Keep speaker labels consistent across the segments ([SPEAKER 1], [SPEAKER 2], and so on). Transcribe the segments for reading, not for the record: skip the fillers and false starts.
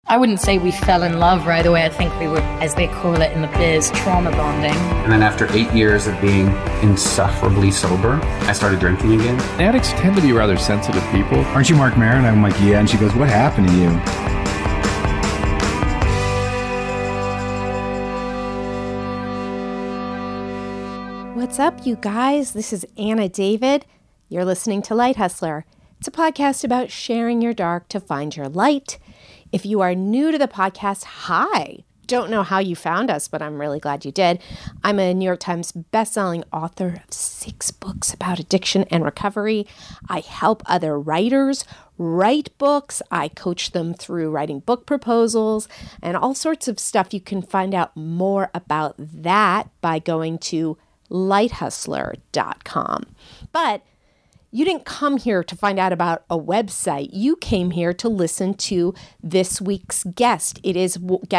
[SPEAKER 1] I wouldn't say we fell in love right away. I think we were, as they call it in the biz, trauma bonding.
[SPEAKER 2] And then after 8 years of being insufferably sober, I started drinking again.
[SPEAKER 3] Addicts tend to be rather sensitive people.
[SPEAKER 4] Aren't you Mark Maron? I'm like, yeah. And she goes, what happened to you?
[SPEAKER 5] What's up, you guys? This is Anna David. You're listening to Light Hustler. It's a podcast about sharing your dark to find your light. If you are new to the podcast, hi. Don't know how you found us, but I'm really glad you did. I'm a New York Times bestselling author of 6 books about addiction and recovery. I help other writers write books. I coach them through writing book proposals and all sorts of stuff. You can find out more about that by going to lighthustler.com. But you didn't come here to find out about a website. You came here to listen to this week's guest. It's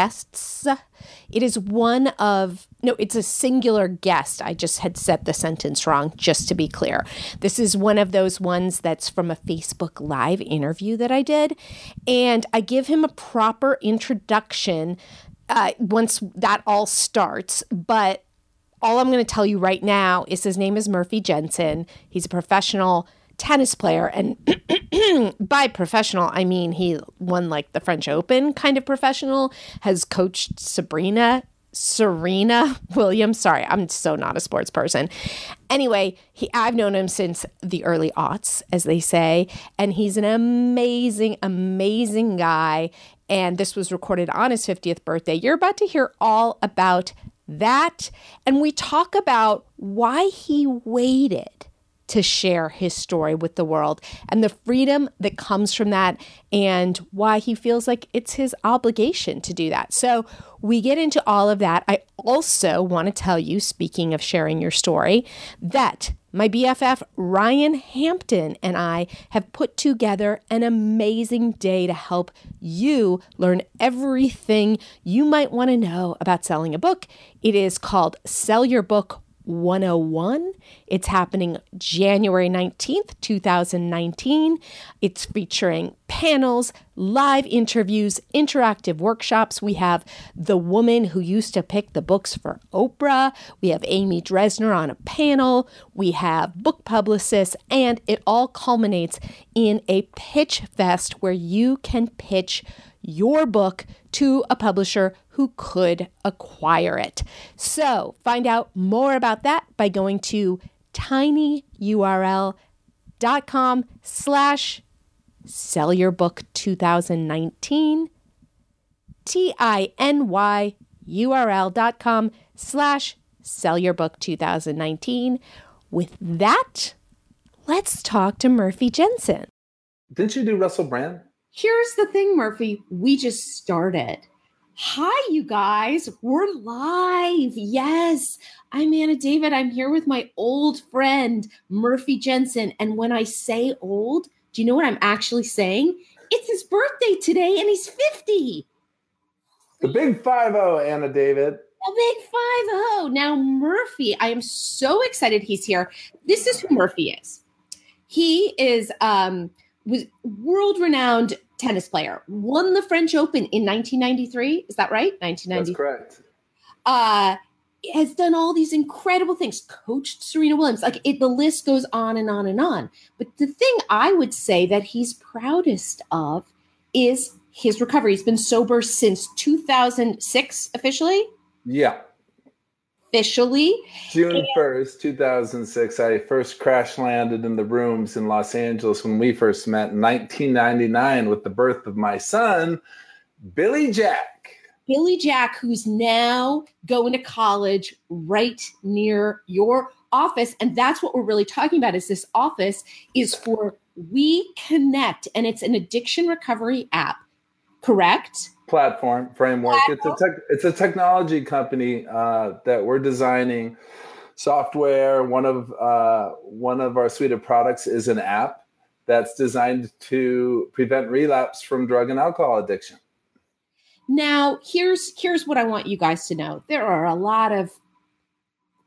[SPEAKER 5] a singular guest. I just had said the sentence wrong, just to be clear. This is one of those ones that's from a Facebook Live interview that I did. And I give him a proper introduction once that all starts. But all I'm going to tell you right now is his name is Murphy Jensen. He's a professional tennis player. And by professional, I mean he won like the French Open kind of professional, has coached Serena Williams. Sorry, I'm so not a sports person. Anyway, I've known him since the early aughts, as they say, and he's an amazing, amazing guy. And this was recorded on his 50th birthday. You're about to hear all about that. And we talk about why he waited to share his story with the world and the freedom that comes from that and why he feels like it's his obligation to do that. So we get into all of that. I also want to tell you, speaking of sharing your story, that my BFF Ryan Hampton and I have put together an amazing day to help you learn everything you might want to know about selling a book. It is called Sell Your Book 101. It's happening January 19th, 2019. It's featuring panels, live interviews, interactive workshops. We have the woman who used to pick the books for Oprah. We have Amy Dresner on a panel. We have book publicists, and it all culminates in a pitch fest where you can pitch your book to a publisher who could acquire it. So find out more about that by going to tinyurl.com/sellyourbook2019, tinyurl.com/sellyourbook2019. With that, let's talk to Murphy Jensen.
[SPEAKER 6] Didn't you do Russell Brand?
[SPEAKER 7] Here's the thing, Murphy. We just started. Hi, you guys. We're live. Yes. I'm Anna David. I'm here with my old friend, Murphy Jensen. And when I say old, do you know what I'm actually saying? It's his birthday today, and he's 50.
[SPEAKER 6] The big 50, Anna David.
[SPEAKER 7] The big 50. Now, Murphy, I am so excited he's here. This is who Murphy is. He is was world-renowned tennis player, won the French Open in 1993. Is that right? 1990.
[SPEAKER 6] That's correct.
[SPEAKER 7] Has done all these incredible things, coached Serena Williams. The list goes on and on and on. But the thing I would say that he's proudest of is his recovery. He's been sober since 2006 officially.
[SPEAKER 6] Yeah.
[SPEAKER 7] Officially.
[SPEAKER 6] June 1st, 2006, I first crash landed in the rooms in Los Angeles when we first met in 1999 with the birth of my son, Billy Jack.
[SPEAKER 7] Billy Jack, who's now going to college right near your office. And that's what we're really talking about is this office is for We Connect, and it's an addiction recovery app, correct?
[SPEAKER 6] Platform framework. It's a technology company that we're designing software. One of our suite of products is an app that's designed to prevent relapse from drug and alcohol addiction.
[SPEAKER 7] Now, here's what I want you guys to know. There are a lot of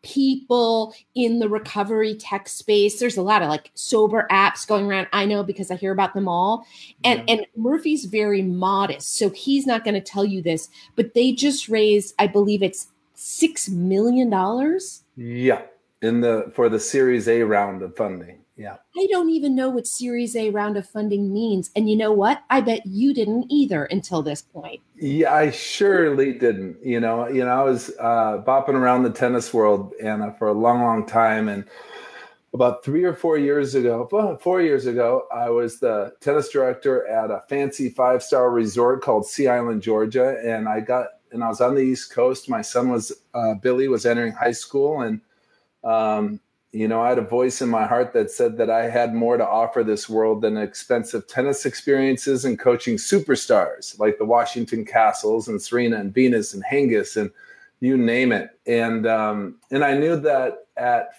[SPEAKER 7] people in the recovery tech space. There's a lot of like sober apps going around. I know because I hear about them all. And Murphy's very modest, so he's not going to tell you this, but they just raised, I believe it's $6 million.
[SPEAKER 6] Yeah. For the Series A round of funding. Yeah.
[SPEAKER 7] I don't even know what Series A round of funding means. And you know what? I bet you didn't either until this point.
[SPEAKER 6] Yeah, I surely didn't. I was bopping around the tennis world, Anna, for a long, long time. And about 4 years ago, I was the tennis director at a fancy 5-star resort called Sea Island, Georgia. And I was on the East Coast. My son Billy was entering high school. And I had a voice in my heart that said that I had more to offer this world than expensive tennis experiences and coaching superstars like the Washington Castles and Serena and Venus and Hingis and you name it. And I knew that at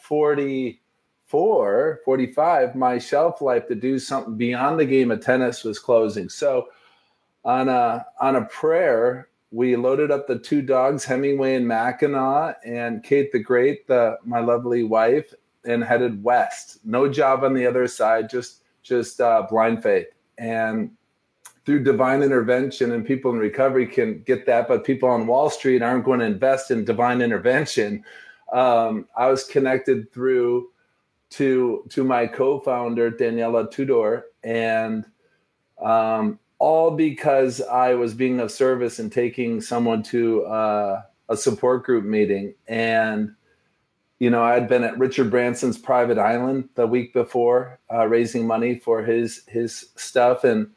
[SPEAKER 6] 44, 45, my shelf life to do something beyond the game of tennis was closing. So on a prayer, we loaded up the 2 dogs, Hemingway and Mackinac, and Kate the Great, my lovely wife, and headed west. No job on the other side, just blind faith. And through divine intervention, and people in recovery can get that, but people on Wall Street aren't going to invest in divine intervention. I was connected through to my co-founder, Daniela Tudor, and all because I was being of service and taking someone to a support group meeting. And I had been at Richard Branson's private island the week before, raising money for his stuff. And,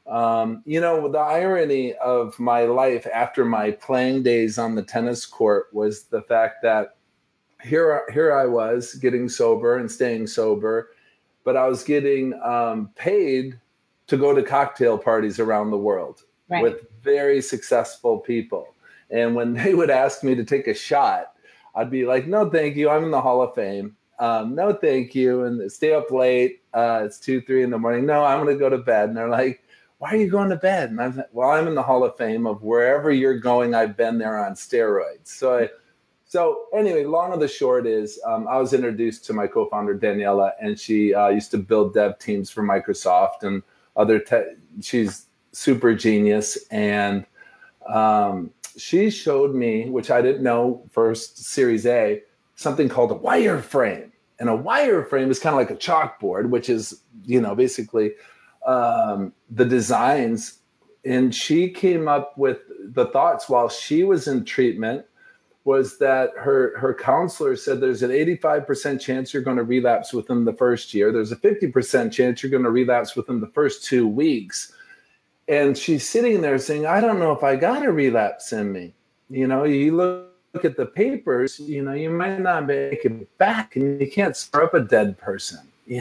[SPEAKER 6] the irony of my life after my playing days on the tennis court was the fact that here I was getting sober and staying sober, but I was getting paid to go to cocktail parties around the world with very successful people. And when they would ask me to take a shot, I'd be like, no, thank you. I'm in the Hall of Fame. No, thank you. And stay up late. It's 2, 3 in the morning. No, I'm going to go to bed. And they're like, why are you going to bed? And I'm like, well, I'm in the Hall of Fame of wherever you're going. I've been there on steroids. So anyway, long of the short is I was introduced to my co-founder, Daniela, and she used to build dev teams for Microsoft and other she's super genius. And she showed me, which I didn't know first, Series A, something called a wireframe. And a wireframe is kind of like a chalkboard, which is, basically the designs. And she came up with the thoughts while she was in treatment was that her counselor said there's an 85% chance you're going to relapse within the first year. There's a 50% chance you're going to relapse within the first 2 weeks. And she's sitting there saying, I don't know if I got a relapse in me. You look at the papers, you might not make it back and you can't stir up a dead person,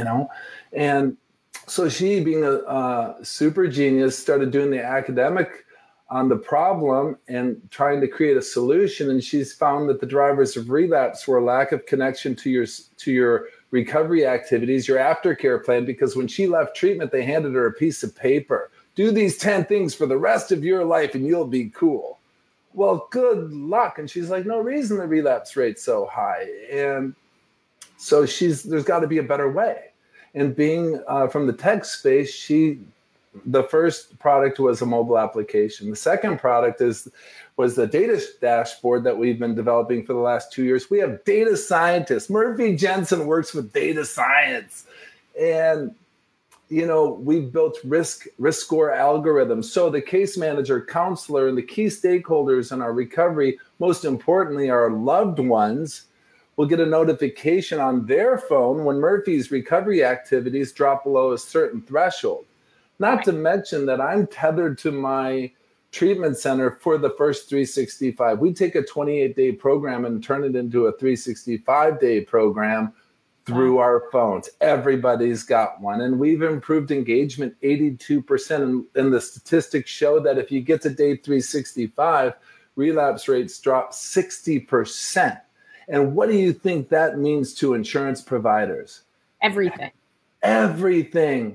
[SPEAKER 6] And so she, being a super genius, started doing the academic on the problem and trying to create a solution. And she's found that the drivers of relapse were a lack of connection to your recovery activities, your aftercare plan, because when she left treatment, they handed her a piece of paper. Do these 10 things for the rest of your life and you'll be cool. Well, good luck. And she's like, no reason the relapse rate's so high. And so there's got to be a better way. And being from the tech space, the first product was a mobile application. The second product was the data dashboard that we've been developing for the last 2 years. We have data scientists. Murphy Jensen works with data science. And we've built risk score algorithms. So the case manager, counselor, and the key stakeholders in our recovery, most importantly, our loved ones, will get a notification on their phone when Murphy's recovery activities drop below a certain threshold. Not to mention that I'm tethered to my treatment center for the first 365. We take a 28-day program and turn it into a 365-day program through our phones. Everybody's got one. And we've improved engagement 82%. And the statistics show that if you get to day 365, relapse rates drop 60%. And what do you think that means to insurance providers?
[SPEAKER 7] Everything.
[SPEAKER 6] Everything.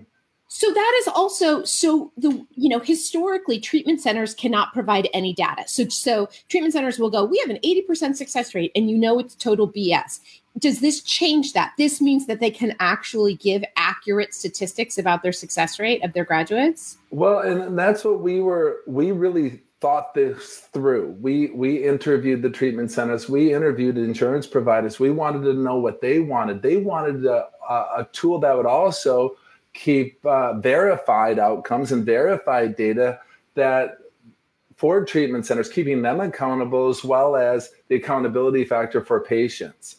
[SPEAKER 7] So that is also, historically treatment centers cannot provide any data. So treatment centers will go, we have an 80% success rate, and it's total BS. Does this change that? This means that they can actually give accurate statistics about their success rate of their graduates?
[SPEAKER 6] Well, and that's what we really thought this through. We interviewed the treatment centers. We interviewed insurance providers. We wanted to know what they wanted. They wanted a tool that would also keep verified outcomes and verified data that for treatment centers, keeping them accountable, as well as the accountability factor for patients.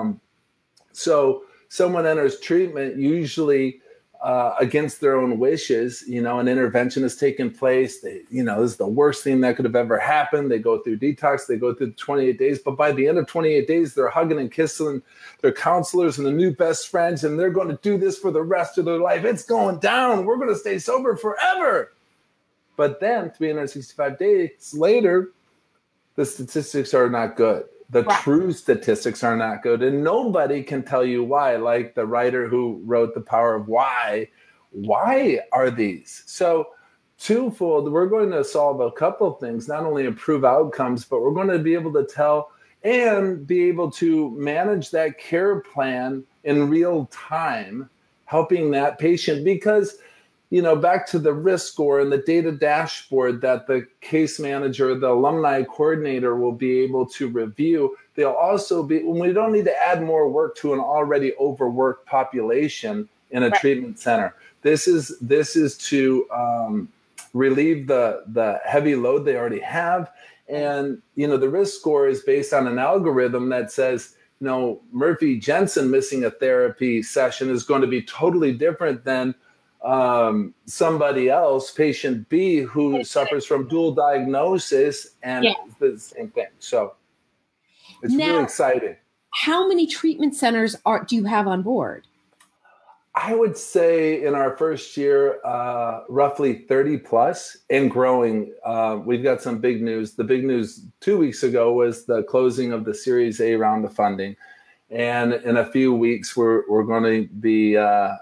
[SPEAKER 6] So someone enters treatment usually against their own wishes, an intervention has taken place. This is the worst thing that could have ever happened. They go through detox, they go through 28 days, but by the end of 28 days, they're hugging and kissing their counselors and the new best friends, and they're going to do this for the rest of their life. It's going down. We're going to stay sober forever. But then 365 days later, the statistics are not good. The true statistics are not good. And nobody can tell you why, like the writer who wrote The Power of Why. Why are these? So twofold, we're going to solve a couple of things, not only improve outcomes, but we're going to be able to tell and be able to manage that care plan in real time, helping that patient. Because back to the risk score and the data dashboard that the case manager, the alumni coordinator will be able to review. They'll also be, when we don't need to add more work to an already overworked population in a treatment center. This is to relieve the heavy load they already have. And, the risk score is based on an algorithm that says, Murphy Jensen missing a therapy session is going to be totally different than somebody else, patient B, who suffers from dual diagnosis, and the same thing. So it's really exciting.
[SPEAKER 7] How many treatment centers do you have on board?
[SPEAKER 6] I would say in our first year, roughly 30 plus and growing. We've got some big news. The big news 2 weeks ago was the closing of the Series A round of funding. And in a few weeks, we're going to be,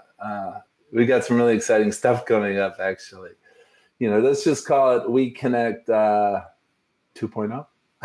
[SPEAKER 6] we got some really exciting stuff coming up, actually. Let's just call it We Connect 2.0.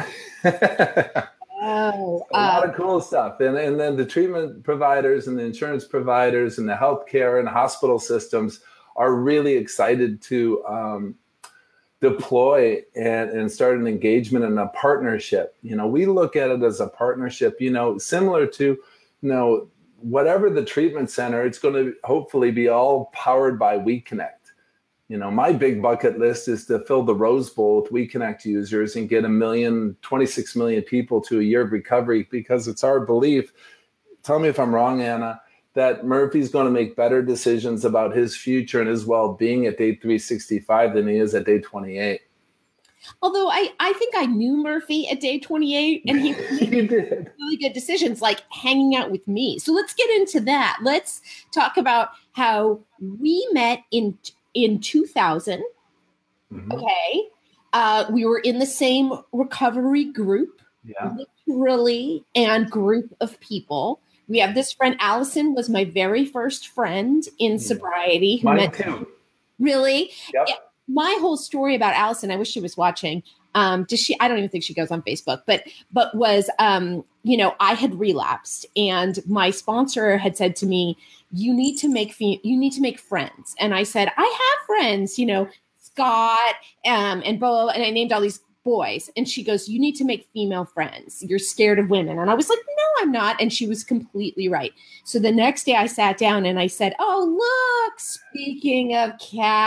[SPEAKER 6] A lot of cool stuff. And then the treatment providers and the insurance providers and the healthcare and hospital systems are really excited to deploy and start an engagement and a partnership. We look at it as a partnership, similar to, whatever the treatment center, it's going to hopefully be all powered by We Connect. My big bucket list is to fill the Rose Bowl with We Connect users and get 26 million people to a year of recovery, because it's our belief, tell me if I'm wrong, Anna, that Murphy's going to make better decisions about his future and his well-being at day 365 than he is at day 28.
[SPEAKER 7] Although I think I knew Murphy at day 28, and he made really good decisions, like hanging out with me. So let's get into that. Let's talk about how we met in 2000. Mm-hmm. Okay. We were in the same recovery group, literally, and group of people. We have this friend, Allison was my very first friend in sobriety.
[SPEAKER 6] Mine too.
[SPEAKER 7] Really?
[SPEAKER 6] Yep.
[SPEAKER 7] Yeah. My whole story about Allison, I wish she was watching. Does she? I don't even think she goes on Facebook, but was, I had relapsed, and my sponsor had said to me, you need to make friends. And I said, I have friends, Scott, and Bo, and I named all these boys. And she goes, you need to make female friends. You're scared of women. And I was like, no, I'm not. And she was completely right. So the next day I sat down and I said, oh, look, speaking of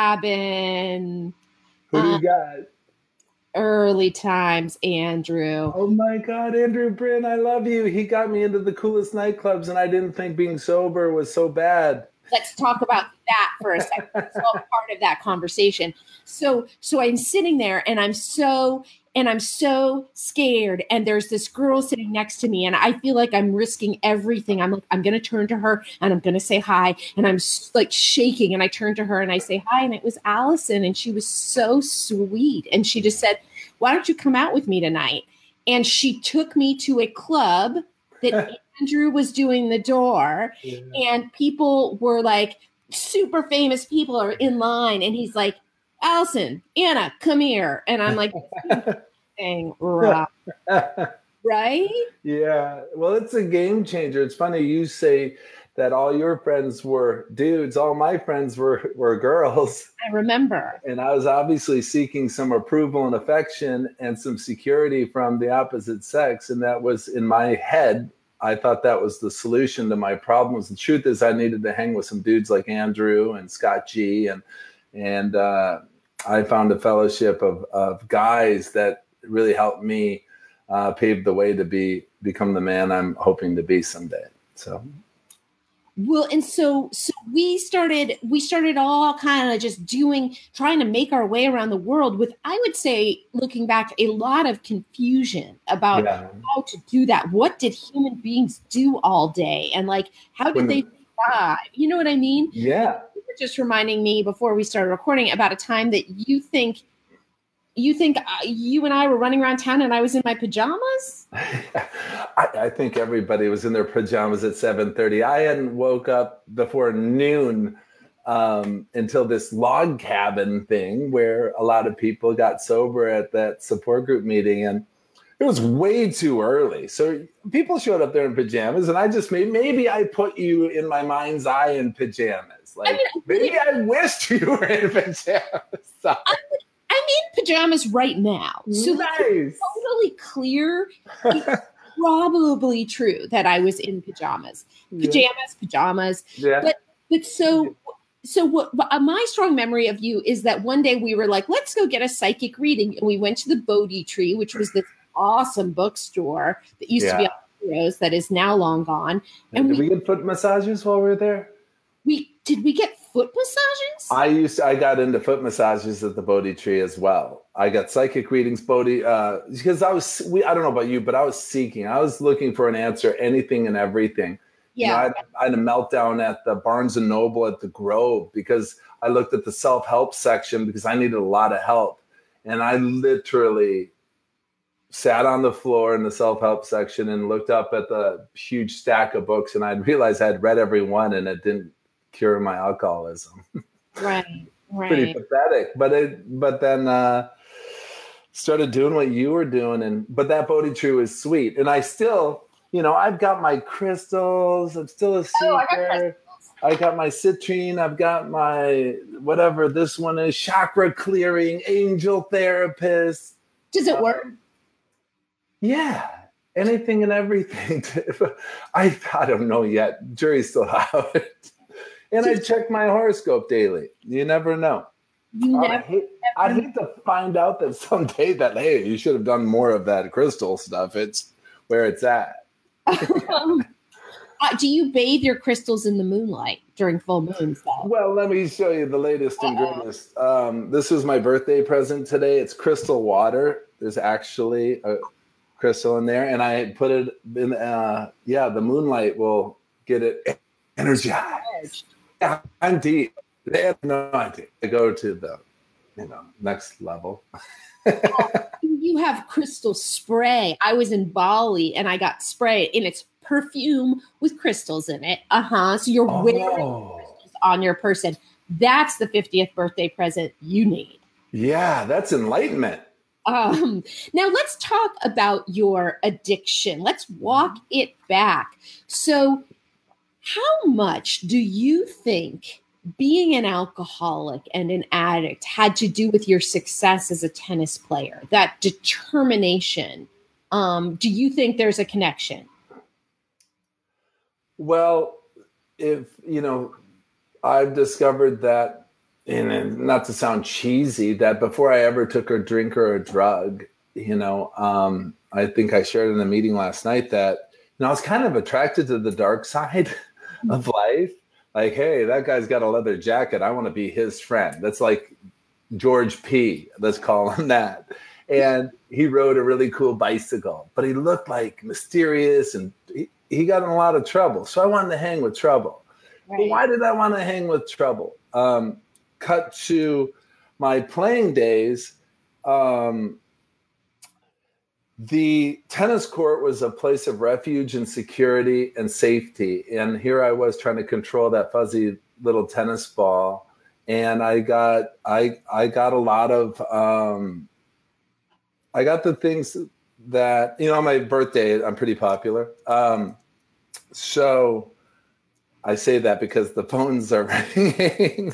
[SPEAKER 7] cabin.
[SPEAKER 6] Who do you got?
[SPEAKER 7] Early times, Andrew.
[SPEAKER 6] Oh my God, Andrew Bryn, I love you. He got me into the coolest nightclubs, and I didn't think being sober was so bad.
[SPEAKER 7] Let's talk about that for a second. It's all part of that conversation. So I'm sitting there, and I'm so scared. And there's this girl sitting next to me, and I feel like I'm risking everything. I'm like, I'm going to turn to her and I'm going to say hi. And I'm like shaking, and I turn to her and I say hi. And it was Allison, and she was so sweet. And she just said, why don't you come out with me tonight? And she took me to a club that Andrew was doing the door, and people were like super famous people are in line, and he's like, Allison, Anna, come here. And I'm like, dang, rock. Right?
[SPEAKER 6] Yeah. Well, it's a game changer. It's funny you say that all your friends were dudes. All my friends were girls.
[SPEAKER 7] I remember.
[SPEAKER 6] And I was obviously seeking some approval and affection and some security from the opposite sex. And that was in my head. I thought that was the solution to my problems. The truth is I needed to hang with some dudes like Andrew and Scott G. And I found a fellowship of guys that really helped me pave the way to become the man I'm hoping to be someday. So.
[SPEAKER 7] Well, and so we started all kind of just trying to make our way around the world with, I would say, looking back, a lot of confusion about how to do that. What did human beings do all day? And like, how did they survive? You know what I mean?
[SPEAKER 6] Yeah.
[SPEAKER 7] You were just reminding me before we started recording about a time that you think you and I were running around town and I was in my pajamas?
[SPEAKER 6] I think everybody was in their pajamas at 7:30. I hadn't woke up before noon until this log cabin thing where a lot of people got sober at that support group meeting. And it was way too early. So people showed up there in pajamas, and I just maybe I put you in my mind's eye in pajamas. Like, maybe I wished you were in pajamas. Sorry.
[SPEAKER 7] I'm in pajamas right now. So
[SPEAKER 6] nice.
[SPEAKER 7] It's totally clear. It's probably true that I was in pajamas. Pajamas.
[SPEAKER 6] Yeah.
[SPEAKER 7] But so what my strong memory of you is that one day we were like, let's go get a psychic reading. And we went to the Bodhi Tree, which was this awesome bookstore that used to be on Heroes that is now long gone. And
[SPEAKER 6] did we get foot massages while we were there?
[SPEAKER 7] Did we get foot massages?
[SPEAKER 6] I got into foot massages at the Bodhi Tree as well. I got psychic readings, Bodhi, because I don't know about you, but I was seeking. I was looking for an answer, anything and everything.
[SPEAKER 7] Yeah.
[SPEAKER 6] You know, I had a meltdown at the Barnes and Noble at the Grove because I looked at the self-help section because I needed a lot of help. And I literally sat on the floor in the self-help section and looked up at the huge stack of books, and I realized I had read every one and it didn't cure my alcoholism.
[SPEAKER 7] Right.
[SPEAKER 6] Pretty pathetic. But then started doing what you were doing, but that Bodhi Tree was sweet. And I still, I've got my crystals. I'm still a seeker. I got my citrine. I've got my whatever this one is, chakra clearing, angel therapist.
[SPEAKER 7] Does it work?
[SPEAKER 6] Yeah. Anything and everything. I don't know yet. Jury's still out. And I check my horoscope daily. You never know. I'd hate to find out that someday that, hey, you should have done more of that crystal stuff. It's where it's at.
[SPEAKER 7] Do you bathe your crystals in the moonlight during full moons?
[SPEAKER 6] Well, let me show you the latest and greatest. This is my birthday present today. It's crystal water. There's actually a crystal in there. And I put it in, the moonlight will get it energized. Yeah, I'm deep. They have no idea. I go to the, next level.
[SPEAKER 7] You have crystal spray. I was in Bali and I got spray, and it's perfume with crystals in it. So you're wearing crystals on your person. That's the 50th birthday present you need.
[SPEAKER 6] Yeah, that's enlightenment.
[SPEAKER 7] Now let's talk about your addiction. Let's walk it back. So how much do you think being an alcoholic and an addict had to do with your success as a tennis player? That determination. Do you think there's a connection?
[SPEAKER 6] Well, I've discovered that, and not to sound cheesy, that before I ever took a drink or a drug, I think I shared in a meeting last night that, I was kind of attracted to the dark side of life. Like, hey, that guy's got a leather jacket. I want to be his friend. That's like George P. Let's call him that. And he rode a really cool bicycle, but he looked like mysterious, and he got in a lot of trouble. So I wanted to hang with trouble. Right. But why did I want to hang with trouble? Cut to my playing days. The tennis court was a place of refuge and security and safety. And here I was trying to control that fuzzy, little tennis ball, and I got a lot of I got the things that, on my birthday, I'm pretty popular. So I say that because the phones are ringing.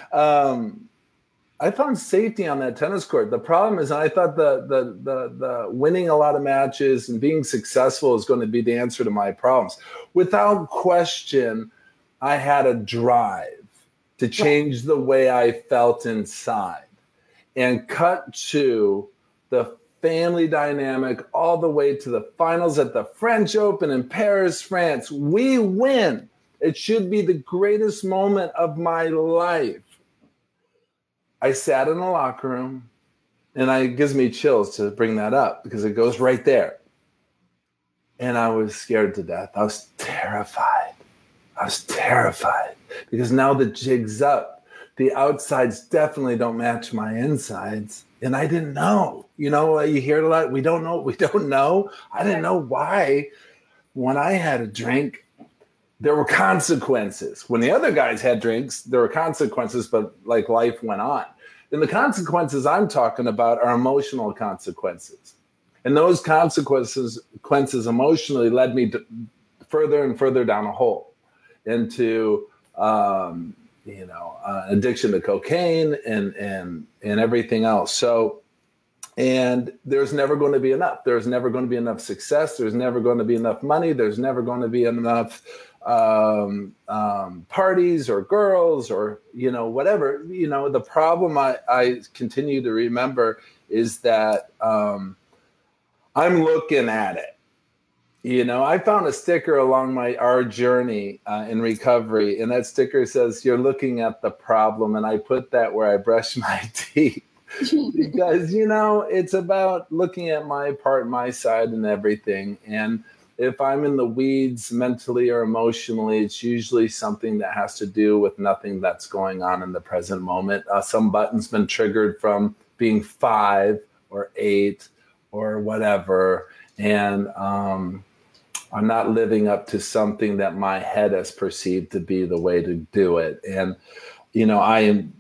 [SPEAKER 6] I found safety on that tennis court. The problem is, I thought the winning a lot of matches and being successful is going to be the answer to my problems. Without question, I had a drive to change the way I felt inside. And cut to the family dynamic all the way to the finals at the French Open in Paris, France. We win. It should be the greatest moment of my life. I sat in the locker room, and it gives me chills to bring that up because it goes right there. And I was scared to death. I was terrified. Because now the jig's up. The outsides definitely don't match my insides. And I didn't know. You hear it a lot. We don't know. I didn't know why. When I had a drink, there were consequences. When the other guys had drinks, there were consequences, but like life went on. And the consequences I'm talking about are emotional consequences. And those consequences emotionally led me to further and further down a hole into, addiction to cocaine and everything else. So, and there's never going to be enough. There's never going to be enough success. There's never going to be enough money. There's never going to be enough parties or girls or, whatever. The problem I continue to remember is that I'm looking at it. I found a sticker along our journey in recovery, and that sticker says, "You're looking at the problem." And I put that where I brush my teeth. Because, it's about looking at my part, my side and everything. And if I'm in the weeds mentally or emotionally, it's usually something that has to do with nothing that's going on in the present moment. Some button's been triggered from being 5 or 8 or whatever. And I'm not living up to something that my head has perceived to be the way to do it. And, I am,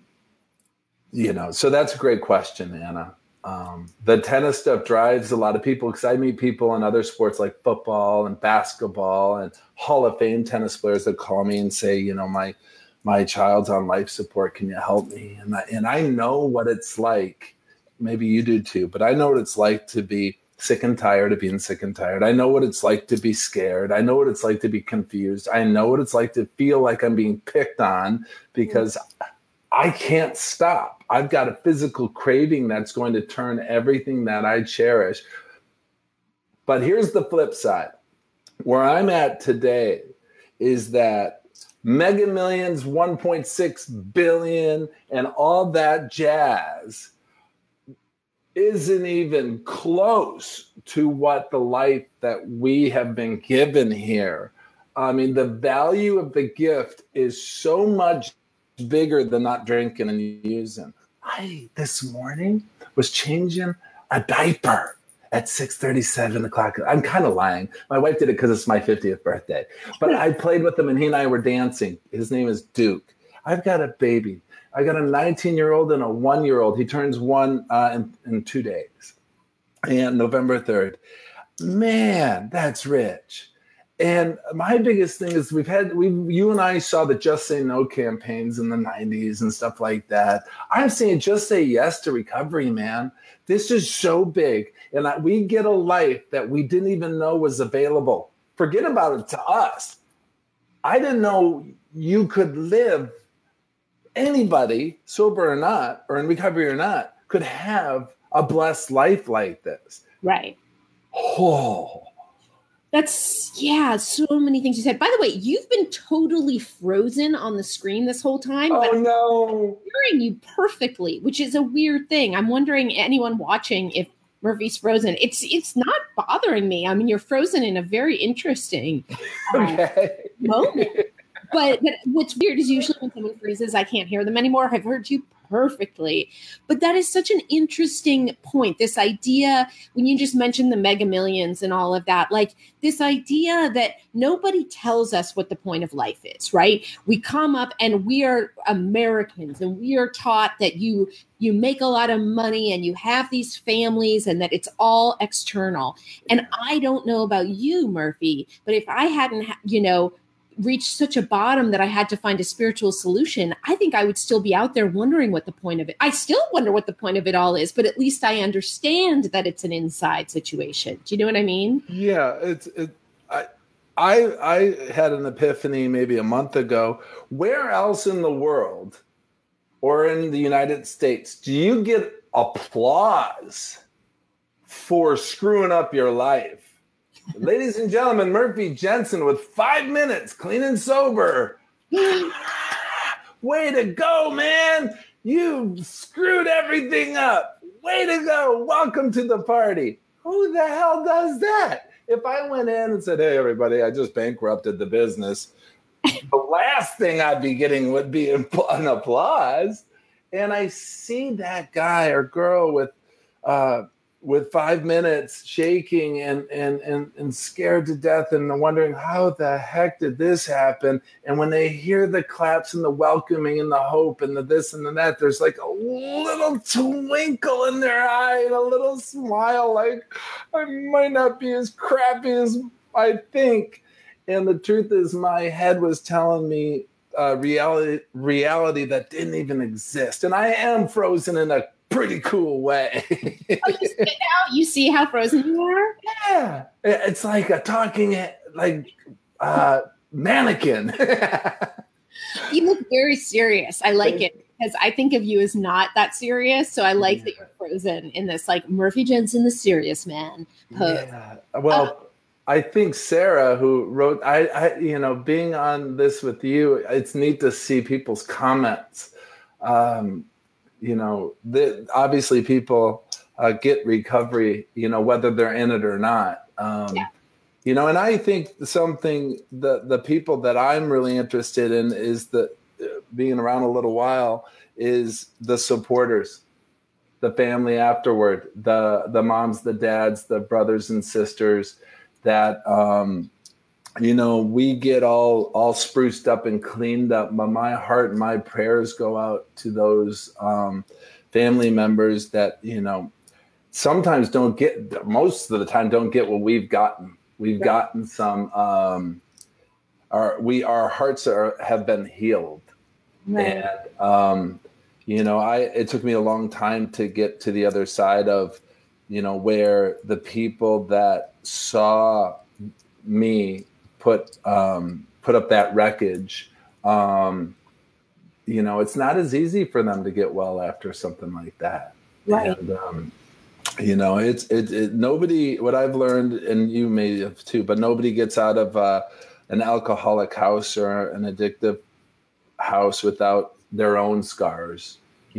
[SPEAKER 6] so that's a great question, Anna. The tennis stuff drives a lot of people because I meet people in other sports like football and basketball and Hall of Fame tennis players that call me and say, my child's on life support. Can you help me? And I know what it's like. Maybe you do too, but I know what it's like to be sick and tired of being sick and tired. I know what it's like to be scared. I know what it's like to be confused. I know what it's like to feel like I'm being picked on because I can't stop. I've got a physical craving that's going to turn everything that I cherish. But here's the flip side. Where I'm at today is that Mega Millions, 1.6 billion, and all that jazz isn't even close to what the life that we have been given here. I mean, the value of the gift is so much bigger than not drinking and using. I, this morning, was changing a diaper at 6:37 o'clock. I'm kind of lying. My wife did it because it's my 50th birthday. But I played with him, and he and I were dancing. His name is Duke. I've got a baby. I got a 19-year-old and a 1-year-old. He turns 1 in 2 days, and November 3rd. Man, that's rich. And my biggest thing is you and I saw the Just Say No campaigns in the 90s and stuff like that. I'm saying just say yes to recovery, man. This is so big. And we get a life that we didn't even know was available. Forget about it to us. I didn't know you could live, anybody, sober or not, or in recovery or not, could have a blessed life like this.
[SPEAKER 7] Right.
[SPEAKER 6] Oh.
[SPEAKER 7] That's, so many things you said. By the way, you've been totally frozen on the screen this whole time.
[SPEAKER 6] Oh,
[SPEAKER 7] but
[SPEAKER 6] no.
[SPEAKER 7] I'm hearing you perfectly, which is a weird thing. I'm wondering, anyone watching, if Murphy's frozen. It's not bothering me. I mean, you're frozen in a very interesting moment. But what's weird is usually when someone freezes, I can't hear them anymore. I've heard you perfectly. But that is such an interesting point. This idea, when you just mentioned the Mega Millions and all of that, like this idea that nobody tells us what the point of life is, right? We come up and we are Americans and we are taught that you make a lot of money and you have these families and that it's all external. And I don't know about you, Murphy, but if I hadn't, reached such a bottom that I had to find a spiritual solution, I think I would still be out there wondering what the point of it. I still wonder what the point of it all is, but at least I understand that it's an inside situation. Do you know what I mean?
[SPEAKER 6] Yeah, I had an epiphany maybe a month ago. Where else in the world or in the United States do you get applause for screwing up your life? Ladies and gentlemen, Murphy Jensen with 5 minutes, clean and sober. Way to go, man. You screwed everything up. Way to go. Welcome to the party. Who the hell does that? If I went in and said, hey, everybody, I just bankrupted the business, the last thing I'd be getting would be an applause. And I see that guy or girl with 5 minutes shaking and scared to death and wondering how the heck did this happen? And when they hear the claps and the welcoming and the hope and the this and the that, there's like a little twinkle in their eye and a little smile like, I might not be as crappy as I think. And the truth is my head was telling me reality that didn't even exist. And I am frozen in a pretty cool way.
[SPEAKER 7] Oh, you see it now? You see how frozen you are?
[SPEAKER 6] Yeah. It's like a talking mannequin.
[SPEAKER 7] You look very serious. I like it because I think of you as not that serious. So I like that you're frozen in this like Murphy Jensen, the serious man pose. Yeah.
[SPEAKER 6] Well, I think Sarah, who wrote, I being on this with you, it's neat to see people's comments. Obviously people get recovery, whether they're in it or not. And I think something the people that I'm really interested in is that being around a little while is the supporters, the family afterward, the moms, the dads, the brothers and sisters that, we get all spruced up and cleaned up, but my heart and my prayers go out to those family members that, sometimes don't get, most of the time don't get what we've gotten. We've gotten some, our hearts have been healed. Right. And, it took me a long time to get to the other side of, where the people that saw me put up that wreckage, it's not as easy for them to get well after something like that. Right. And, it's nobody, what I've learned, and you may have too, but nobody gets out of an alcoholic house or an addictive house without their own scars,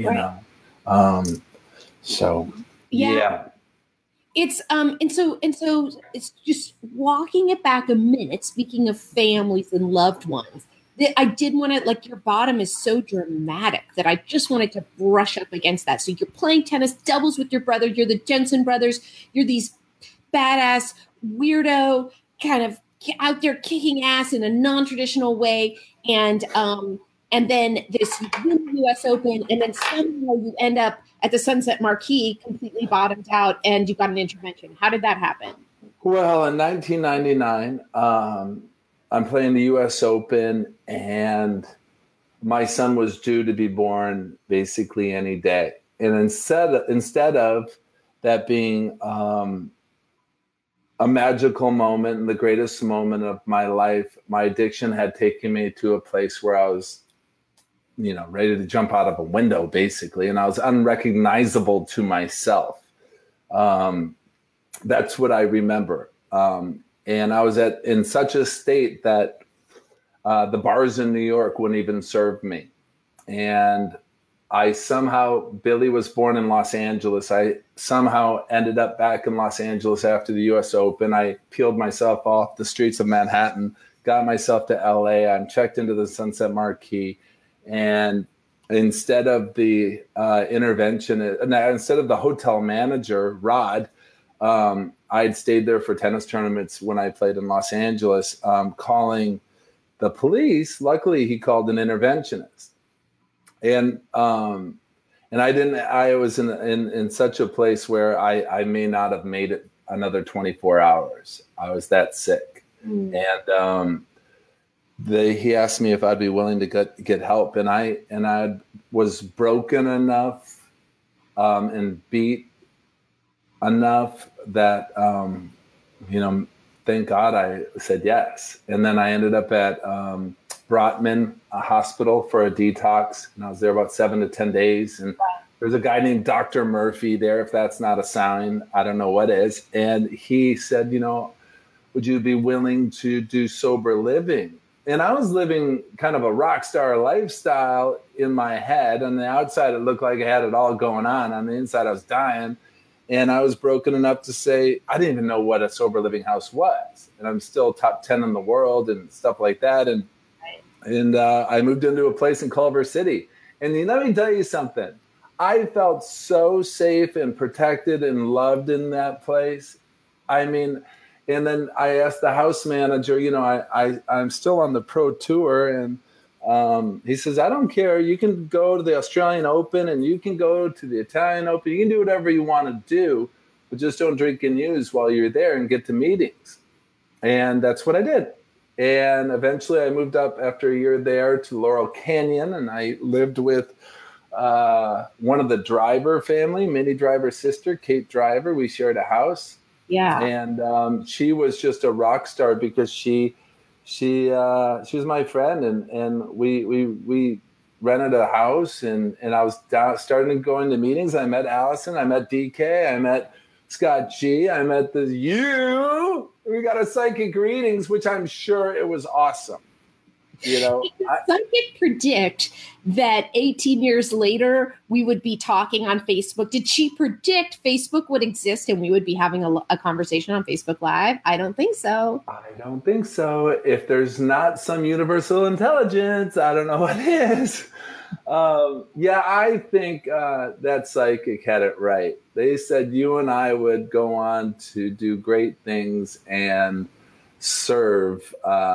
[SPEAKER 6] so yeah.
[SPEAKER 7] It's and so it's just walking it back a minute. Speaking of families and loved ones, I did want to, like, your bottom is so dramatic that I just wanted to brush up against that. So you're playing tennis doubles with your brother. You're the Jensen brothers. You're these badass weirdo kind of out there kicking ass in a non-traditional way, and then this U.S. Open, and then somehow you end up at the Sunset Marquee completely bottomed out and you got an intervention. How did that happen?
[SPEAKER 6] Well, in 1999, I'm playing the U.S. Open and my son was due to be born basically any day. And instead of that being a magical moment and the greatest moment of my life, my addiction had taken me to a place where I was ready to jump out of a window, basically. And I was unrecognizable to myself. That's what I remember. And I was in such a state that the bars in New York wouldn't even serve me. And Billy was born in Los Angeles. I somehow ended up back in Los Angeles after the U.S. Open. I peeled myself off the streets of Manhattan, got myself to L.A. I'm checked into the Sunset Marquee. And instead of the instead of the hotel manager, Rod, I'd stayed there for tennis tournaments when I played in Los Angeles, calling the police. Luckily, he called an interventionist. And I was in such a place where I may not have made it another 24 hours. I was that sick. And he asked me if I'd be willing to get help. And I was broken enough and beat enough that, thank God I said yes. And then I ended up at Brotman Hospital for a detox. And I was there about 7 to 10 days. And there's a guy named Dr. Murphy there. If that's not a sign, I don't know what is. And he said, would you be willing to do sober living? And I was living kind of a rock star lifestyle in my head. On the outside, it looked like I had it all going on. On the inside, I was dying. And I was broken enough to say, I didn't even know what a sober living house was. And I'm still top 10 in the world and stuff like that. And I moved into a place in Culver City. And let me tell you something. I felt so safe and protected and loved in that place. I mean, and then I asked the house manager, I'm still on the pro tour. And he says, I don't care. You can go to the Australian Open and you can go to the Italian Open. You can do whatever you want to do, but just don't drink and use while you're there and get to meetings. And that's what I did. And eventually I moved up after a year there to Laurel Canyon, and I lived with one of the Driver family, Minnie Driver's sister, Kate Driver. We shared a house.
[SPEAKER 7] Yeah.
[SPEAKER 6] And she was just a rock star because she was my friend, and we rented a house, and I was starting going to meetings. I met Allison, I met DK, I met Scott G, I met you. We got a psychic readings, which I'm sure it was awesome.
[SPEAKER 7] Psychic predict that 18 years later we would be talking on Facebook. Did she predict Facebook would exist and we would be having a conversation on Facebook Live? I don't think so.
[SPEAKER 6] I don't think so. If there's not some universal intelligence, I don't know what is. I think that psychic had it right. They said you and I would go on to do great things and serve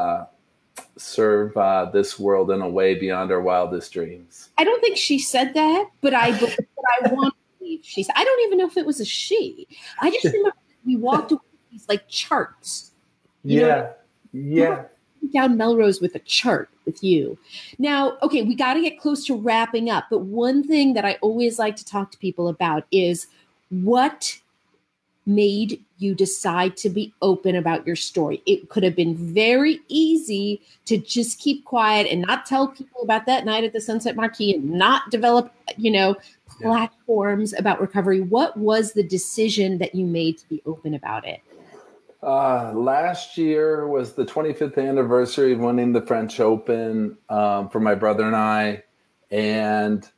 [SPEAKER 6] this world in a way beyond our wildest dreams.
[SPEAKER 7] I don't think she said that, but I want to believe she said. I don't even know if it was a she. I just remember we walked away with these like charts.
[SPEAKER 6] Yeah.
[SPEAKER 7] Down Melrose with a chart with you. Now, okay, we got to get close to wrapping up, but one thing that I always like to talk to people about is what made you decide to be open about your story. It could have been very easy to just keep quiet and not tell people about that night at the Sunset Marquee and not develop, platforms about recovery. What was the decision that you made to be open about it?
[SPEAKER 6] Last year was the 25th anniversary of winning the French Open for my brother and I. And,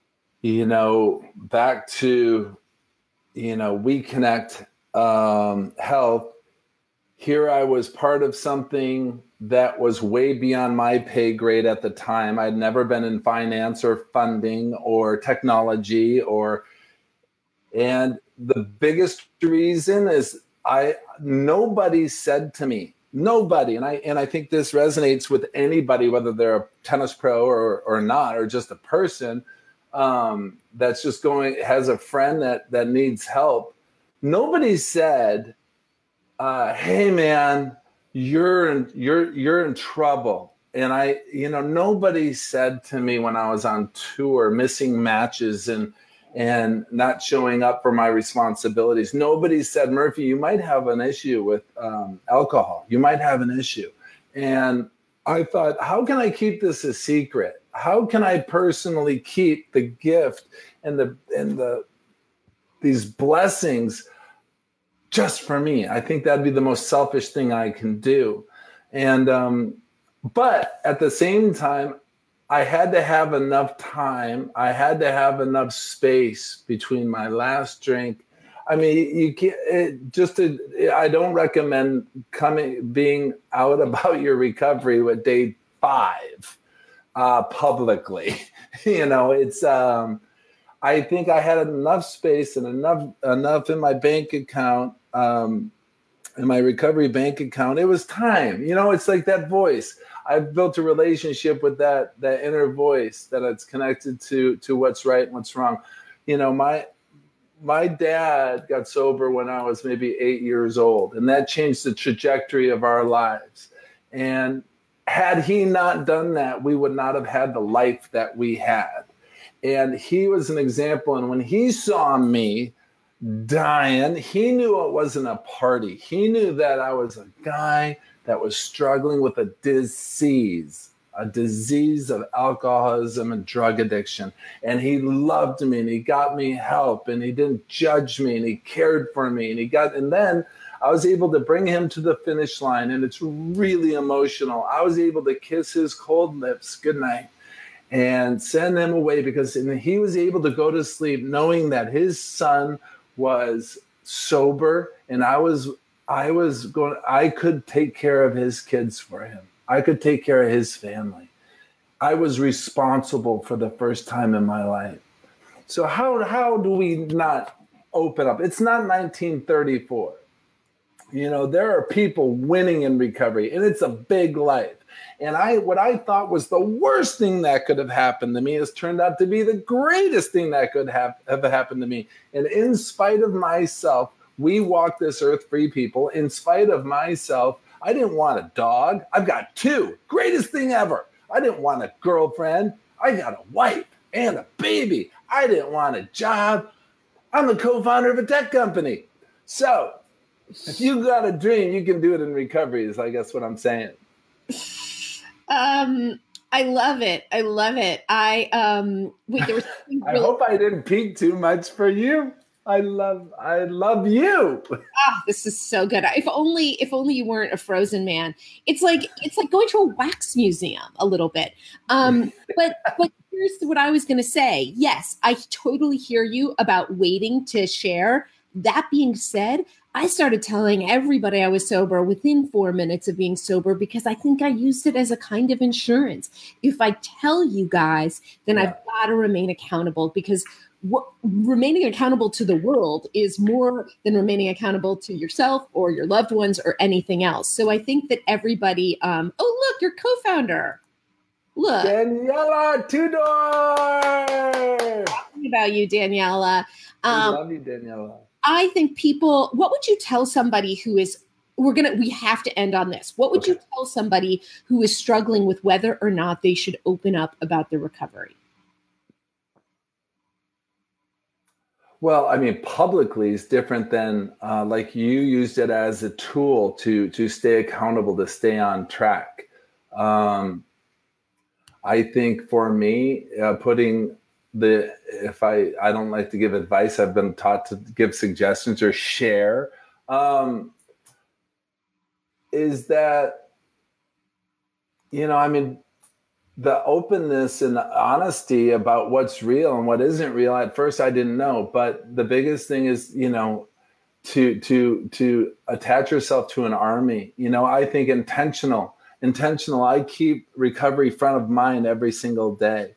[SPEAKER 6] back to, We Connect Health. Here I was part of something that was way beyond my pay grade at the time. I'd never been in finance or funding or technology and the biggest reason is nobody said to me, and I think this resonates with anybody, whether they're a tennis pro or not, or just a person that's just has a friend that needs help. Nobody said, hey man, you're in trouble. And nobody said to me when I was on tour, missing matches and not showing up for my responsibilities. Nobody said, Murphy, you might have an issue with alcohol. You might have an issue. And I thought, how can I keep this a secret? How can I personally keep the gift and these blessings just for me? I think that'd be the most selfish thing I can do. And, but at the same time, I had to have enough time. I had to have enough space between my last drink. I mean, you can't I don't recommend being out about your recovery with day 5. publicly. It's I think I had enough space and enough in my bank account, in my recovery bank account. It was time. It's like that voice. I've built a relationship with that inner voice that it's connected to what's right and what's wrong. My dad got sober when I was maybe 8 years old, and that changed the trajectory of our lives. And had he not done that, we would not have had the life that we had. And he was an example. And when he saw me dying, he knew it wasn't a party. He knew that I was a guy that was struggling with a disease of alcoholism and drug addiction. And he loved me, and he got me help, and he didn't judge me, and he cared for me. And then I was able to bring him to the finish line, and it's really emotional. I was able to kiss his cold lips goodnight and send him away, because he was able to go to sleep knowing that his son was sober, and I could take care of his kids for him. I could take care of his family. I was responsible for the first time in my life. So how do we not open up? It's not 1934. There are people winning in recovery, and it's a big life. And what I thought was the worst thing that could have happened to me has turned out to be the greatest thing that could have happened to me. And in spite of myself, we walk this earth free, people. In spite of myself, I didn't want a dog. I've got 2. Greatest thing ever. I didn't want a girlfriend. I got a wife and a baby. I didn't want a job. I'm the co-founder of a tech company. So if you got a dream, you can do it in recovery, is I guess what I'm saying.
[SPEAKER 7] I love it. I love it.
[SPEAKER 6] I hope I didn't peak too much for you. I love you.
[SPEAKER 7] This is so good. If only you weren't a Frozen man. It's like going to a wax museum a little bit. But here's what I was going to say. Yes, I totally hear you about waiting to share. That being said, I started telling everybody I was sober within 4 minutes of being sober, because I think I used it as a kind of insurance. If I tell you guys, then I've got to remain accountable, because remaining accountable to the world is more than remaining accountable to yourself or your loved ones or anything else. So I think that everybody, oh, look, your co-founder. Look.
[SPEAKER 6] Daniela Tudor.
[SPEAKER 7] Talking about you, Daniela.
[SPEAKER 6] I love you, Daniela.
[SPEAKER 7] I think what would you tell somebody who is, we have to end on this. What would you tell somebody who is struggling with whether or not they should open up about their recovery?
[SPEAKER 6] Well, I mean, publicly is different than like you used it as a tool to stay accountable, to stay on track. I think for me, I don't like to give advice. I've been taught to give suggestions or share. Is that, the openness and the honesty about what's real and what isn't real. At first I didn't know, but the biggest thing is, to attach yourself to an army. I think intentional. I keep recovery front of mind every single day.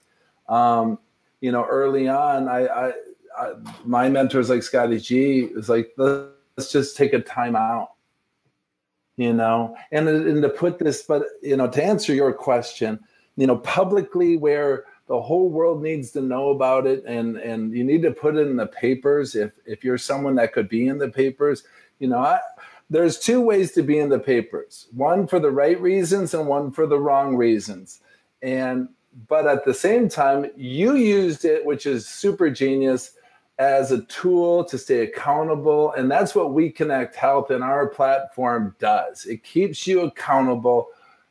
[SPEAKER 6] Early on, I my mentors like Scotty G was like, let's just take a time out, and to put this, but, to answer your question, publicly, where the whole world needs to know about it, and you need to put it in the papers. If you're someone that could be in the papers, there's 2 ways to be in the papers, one for the right reasons and one for the wrong reasons. But at the same time, you used it, which is super genius, as a tool to stay accountable. And that's what We Connect Health and our platform does. It keeps you accountable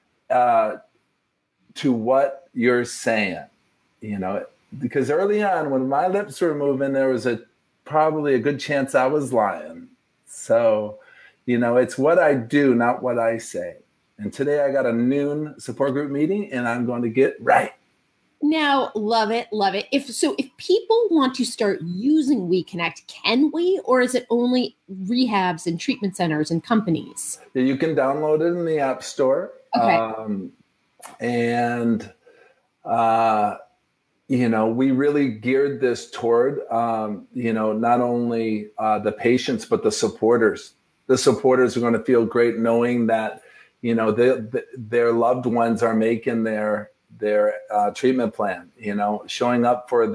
[SPEAKER 6] to what you're saying, because early on when my lips were moving, there was probably a good chance I was lying. So, it's what I do, not what I say. And today I got a noon support group meeting, and I'm going to get right.
[SPEAKER 7] Now, love it, love it. If people want to start using We Connect, can we, or is it only rehabs and treatment centers and companies?
[SPEAKER 6] You can download it in the App Store.
[SPEAKER 7] Okay.
[SPEAKER 6] And we really geared this toward, not only the patients, but the supporters. The supporters are going to feel great knowing that, their loved ones are making their treatment plan, showing up for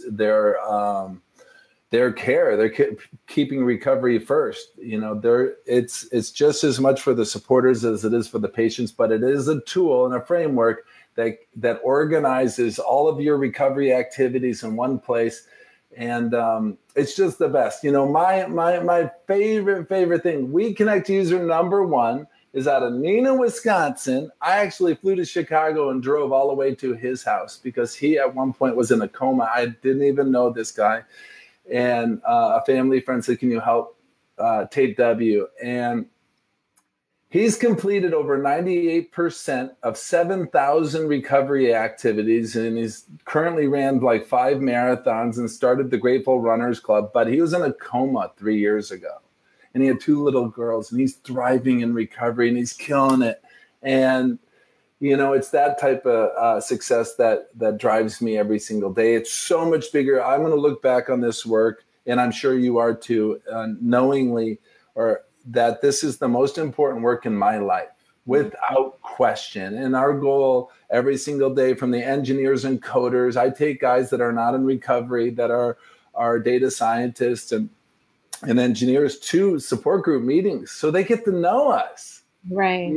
[SPEAKER 6] their care. They're keeping recovery first. It's just as much for the supporters as it is for the patients, but it is a tool and a framework that organizes all of your recovery activities in one place. And it's just the best. My favorite thing, WeConnect user number one is out of Neenah, Wisconsin. I actually flew to Chicago and drove all the way to his house because he at one point was in a coma. I didn't even know this guy. And a family friend said, can you help Tate W? And he's completed over 98% of 7,000 recovery activities, and he's currently ran like 5 marathons and started the Grateful Runners Club. But he was in a coma 3 years ago, and he had 2 little girls, and he's thriving in recovery, and he's killing it. And, it's that type of success that drives me every single day. It's so much bigger. I'm going to look back on this work, and I'm sure you are too, knowingly, or that this is the most important work in my life, without question. And our goal every single day, from the engineers and coders, I take guys that are not in recovery, that are data scientists and engineers, to support group meetings so they get to know us.
[SPEAKER 5] Right.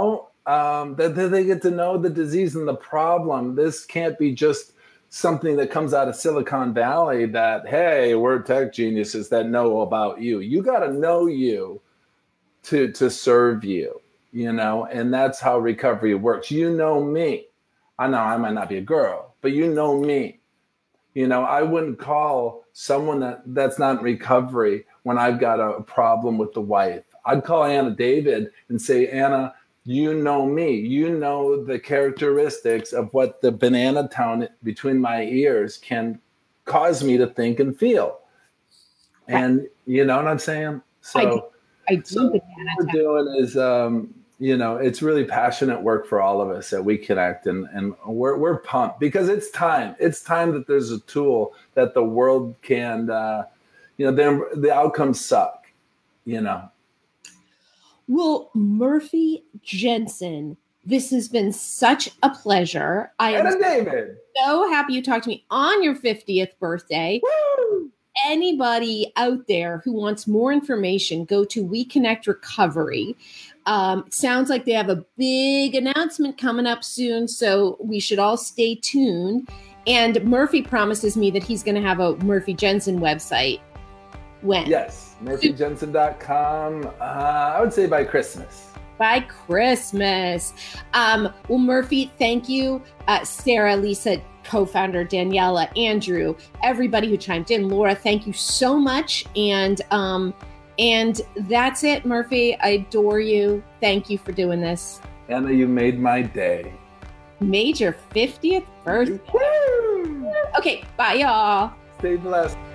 [SPEAKER 6] That they get to know the disease and the problem. This can't be just something that comes out of Silicon Valley that, hey, we're tech geniuses that know about you. You got to know you to serve you, and that's how recovery works. You know me. I know I might not be a girl, but you know me. I wouldn't call someone that's not in recovery when I've got a problem with the wife. I'd call Anna David and say, Anna, you know me. You know the characteristics of what the banana town between my ears can cause me to think and feel. And you know what I'm saying? So
[SPEAKER 5] I do.
[SPEAKER 6] What we're doing is, it's really passionate work for all of us at WeConnect, and we're pumped because it's time. It's time that there's a tool that the world can, the outcomes suck,
[SPEAKER 7] Well, Murphy Jensen, this has been such a pleasure. I am
[SPEAKER 6] David.
[SPEAKER 7] So happy you talked to me on your 50th birthday.
[SPEAKER 6] Woo!
[SPEAKER 7] Anybody out there who wants more information, go to WeConnect Recovery. It sounds like they have a big announcement coming up soon, so we should all stay tuned. And Murphy promises me that he's going to have a Murphy Jensen website. When?
[SPEAKER 6] Yes, murphyjensen.com. I would say by Christmas.
[SPEAKER 7] By Christmas. Well, Murphy, thank you. Sarah, Lisa, co-founder, Daniela, Andrew, everybody who chimed in. Laura, thank you so much. And that's it, Murphy. I adore you. Thank you for doing this.
[SPEAKER 6] Anna, you made my day.
[SPEAKER 7] Made your 50th birthday. Woo! Okay, bye, y'all.
[SPEAKER 6] Stay blessed.